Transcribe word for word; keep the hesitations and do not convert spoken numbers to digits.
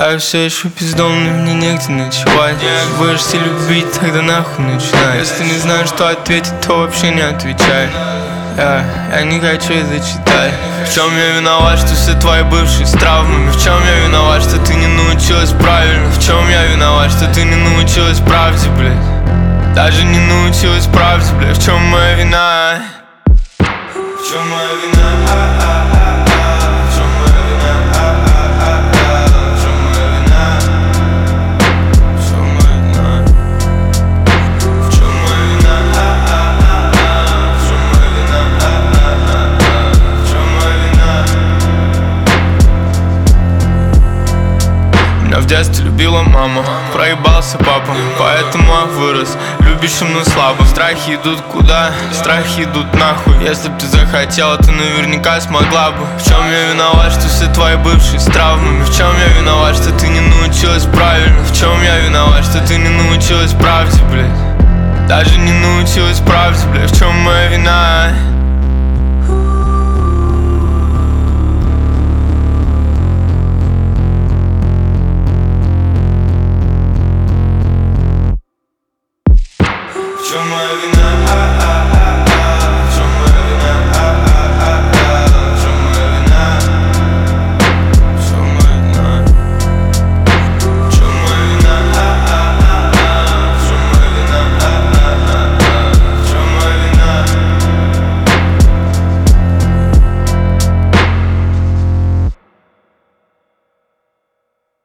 Я все еще пиздом, но мне негде ночевать. Будешь любить, тогда нахуй начинай. Если не знаешь, что ответить, то вообще не отвечай. Я, я не хочу это читать. В чем я виноват, что все твои бывшие с травмами? В чем я виноват, что ты не научилась правильно? В чем я виноват, что ты не научилась правде, блядь? Даже не научилась правде, блядь. В чем моя вина? В чем моя вина? В чем моя вина? В чем моя вина? В чем моя вина? В чем моя вина? В чем моя вина? В чем моя вина? Меня в детстве любила мама, проебался папа, поэтому я вырос любящим, но слабо. Страхи идут куда? Страхи идут нахуй. Если б ты захотела, ты наверняка смогла бы. В чем я виноват, что все твои бывшие с травмами? В чем я виноват, что ты не научилась правильно? В чем я виноват, что ты не научилась правде, блядь? Даже не научилась правде, блядь. В чем моя вина? В чем моя вина?